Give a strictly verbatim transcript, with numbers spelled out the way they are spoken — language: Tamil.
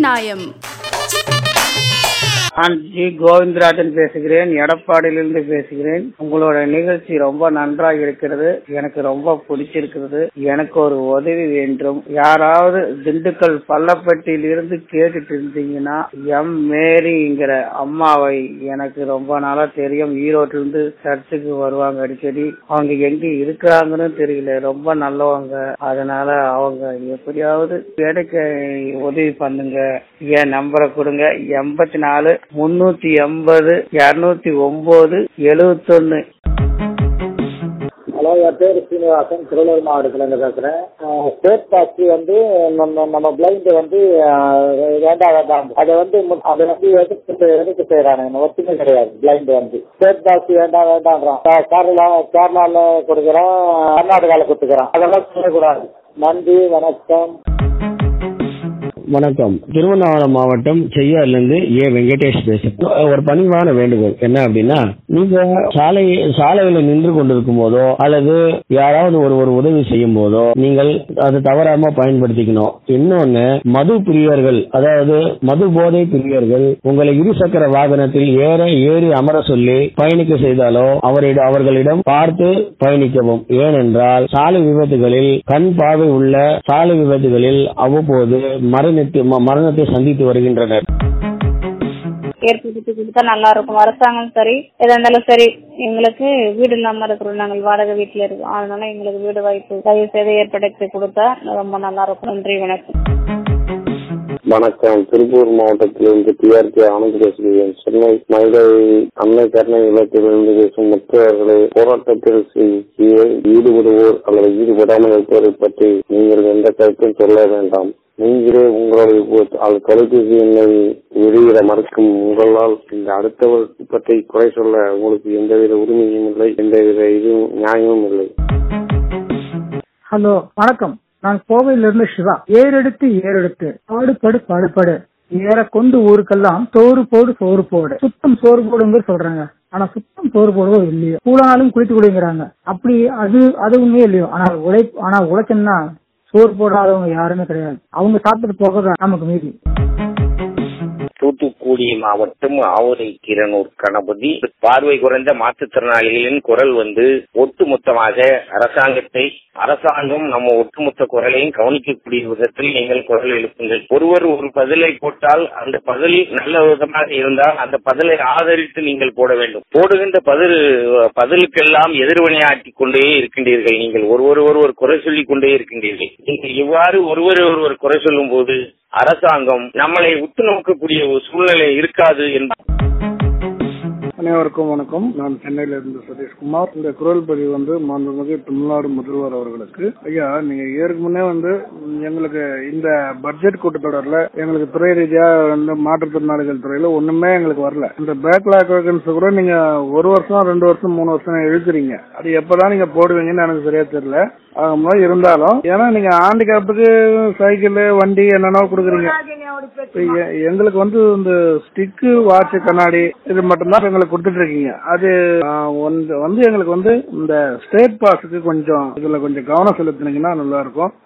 நியாயம். நான் ஜி கோவிந்தராஜன் பேசுகிறேன், எடப்பாடியிலிருந்து பேசுகிறேன். உங்களோட நிகழ்ச்சி ரொம்ப நன்றாக இருக்கிறது, எனக்கு ரொம்ப பிடிச்சிருக்கிறது. எனக்கு ஒரு உதவி வேண்டும். யாராவது திண்டுக்கல் பள்ளப்பட்டியில் இருந்து கேட்டுட்டு இருந்தீங்கன்னா, எம் மேரிங்கிற அம்மாவை எனக்கு ரொம்ப நாளா தெரியும். ஈரோட்டிலிருந்து சர்ச்சுக்கு வருவாங்க அடிக்கடி. அவங்க எங்க இருக்கிறாங்கன்னு தெரியல, ரொம்ப நல்லவங்க. அதனால அவங்க எப்படியாவது கிடைக்க உதவி பண்ணுங்க. என் நம்பரை கொடுங்க, எண்பத்தி நாலு முன்னூத்தி எண்பது இருநூத்தி ஒன்பது எழுபத்தி ஒன்னு. ஹலோ, என் பேர் சீனிவாசன், திருவள்ளூர் மாவட்டத்துல இருந்து பேசுறேன். ஸ்டேட் டாக்ஸி வந்து நம்ம நம்ம பிளைண்ட் வந்து வேண்டாம் வேண்டாம் அதை வந்து அதை வந்து எதிர்த்து எதிர்த்து செய்யறாங்க. ஒத்துமை கிடையாது. பிளைண்ட் வந்து ஸ்டேட் டாக்ஸி வேண்டாம் வேண்டாம்ன்றான். கேரளா கேரளால கொடுக்குறோம், கர்நாடகால கொடுத்துக்கிறோம். அதெல்லாம் செய்யக்கூடாது. நன்றி, வணக்கம். வணக்கம். திருவண்ணாமலை மாவட்டம் செய்யாறுல இருந்து ஏ வெங்கடேஷ் பேசுறேன். ஒரு பணிவான வேண்டுகோள் என்ன அப்படின்னா, நீங்க சாலை சாலையில நின்று கொண்டிருக்கும் போதோ அல்லது யாராவது ஒரு ஒரு உதவி செய்யும் போதோ நீங்கள் அது தவறாம பயன்படுத்திக்கணும். இன்னொன்னு, மது பிரியர்கள், அதாவது மது போதை பிரியர்கள் உங்களை இருசக்கர வாகனத்தில் ஏற ஏறி அமர சொல்லி பயணிக்க செய்தாலோ அவரிடம் அவர்களிடம் பார்த்து பயணிக்கவும். ஏனென்றால் சாலை விபத்துகளில் கண் பார்வை உள்ள சாலை விபத்துகளில் அவ்வப்போது மரண மரணத்தை சந்தித்து வருகின்றனர். ஏற்படுத்தி கொடுத்தா நல்லா இருக்கும். அரசாங்கம் சரி, எதா இருந்தாலும் சரி. எங்களுக்கு வீடு இல்லாம இருக்கிறோம், நாங்கள் வாடகை வீட்டுல இருக்கோம். அதனால எங்களுக்கு வீடு வாய்ப்பு தயவு செய்து ஏற்படுத்தி கொடுத்தா ரொம்ப நல்லா இருக்கும். நன்றி, வணக்கம். வணக்கம். திருப்பூர் மாவட்டத்திலிருந்து டிஆர்கே ஆனந்த் பேசுகிறேன். சென்னை மதுரை அன்னை கருணை இல்லத்திலிருந்து பேசும் மற்றவர்களை போராட்டத்தில் ஈடுபடுவோர் அல்லது ஈடுபடாமல் இருப்பதை பற்றி நீங்கள் எந்த கருத்தும் சொல்ல வேண்டாம். நீங்களே உங்களுடைய தொலைபேசி எண்ணை வெளியிட மறுக்கும் உங்களால் இந்த அடுத்தவர் பற்றி குறை சொல்ல உங்களுக்கு எந்தவித உரிமையும் இல்லை, எந்தவித இதுவும் நியாயமும் இல்லை. ஹலோ, வணக்கம். நான் கோவையிலிருந்து சிவா. ஏறெடுத்து ஏறெடுத்து பாடுபடு பாடுபடு ஏற கொண்டு ஊருக்கெல்லாம் சோறு போடு சோறு போடு சுத்தம் சோறு போடுங்க சொல்றாங்க. ஆனா சுத்தம் சோறு போடுவது இல்லையோ, கூடாலும் குளித்து குடிங்கிறாங்க. அப்படி அது அது உண்மையே இல்லையோ. ஆனால் உழை ஆனா உழைச்சன்னா சோறு போடாதவங்க யாருமே கிடையாது. அவங்க சாப்பிட்டு போக நமக்கு மீதி. தூத்துக்குடி மாவட்டம் ஆவுரை கிரனூர் கணபதி. பார்வை குறைந்த மாற்றுத்திறனாளிகளின் குரல் வந்து ஒட்டுமொத்தமாக அரசாங்கத்தை அரசாங்கம் நம்ம ஒட்டுமொத்த குரலையும் கவனிக்கக்கூடிய விதத்தில் நீங்கள் குரல் எழுப்புங்கள். ஒருவர் ஒரு பதிலை போட்டால் அந்த பதில் நல்ல விதமாக இருந்தால் அந்த பதிலை ஆதரித்து நீங்கள் போட வேண்டும். போடுகின்ற பதில் பதிலுக்கெல்லாம் எதிர்வினையாற்றிக் கொண்டே இருக்கின்றீர்கள். நீங்கள் ஒருவர் ஒருவர் குறை சொல்லிக் கொண்டே இருக்கின்றீர்கள். நீங்கள் இவ்வாறு ஒருவர் ஒருவர் குறை சொல்லும் போது அரசாங்கம் நம்மளை உற்று நோக்கக்கூடிய ஒரு சூழ்நிலை இருக்காது என்பது. அனைவருக்கும் வணக்கம். நான் சென்னையில இருந்து சதீஷ்குமார். இந்த குரல் பதிவு வந்து மாண்புமிகு தமிழ்நாடு முதல்வர் அவர்களுக்கு. ஐயா, நீங்க ஏற்கு முன்னே வந்து எங்களுக்கு இந்த பட்ஜெட் கூட்டத்தொடர்ல எங்களுக்கு துறை ரீதியா வந்து மாற்றுத்திறனாளிகள் துறையில ஒண்ணுமே எங்களுக்கு வரல. இந்த பேக்லாக் வேகன்ஸ் கூட நீங்க ஒரு வருஷம் ரெண்டு வருஷம் மூணு வருஷம் எழுதுறீங்க. அது எப்பதான் நீங்க போடுவீங்கன்னு எனக்கு சரியா தெரியல. இருந்தாலும் ஏன்னா நீங்க ஹேண்டிகேப்புக்கு சைக்கிள் வண்டி என்னென்ன கொடுக்குறீங்க. எங்களுக்கு வந்து இந்த ஸ்டிக்கு வாட்ச் கண்ணாடி இது மட்டும்தான் எங்களுக்கு கொடுத்துட்டு இருக்கீங்க. அது வந்து எங்களுக்கு வந்து இந்த ஸ்டேட் பாஸுக்கு கொஞ்சம் இதுல கொஞ்சம் கவனம் செலுத்தினீங்கன்னா நல்லா இருக்கும்.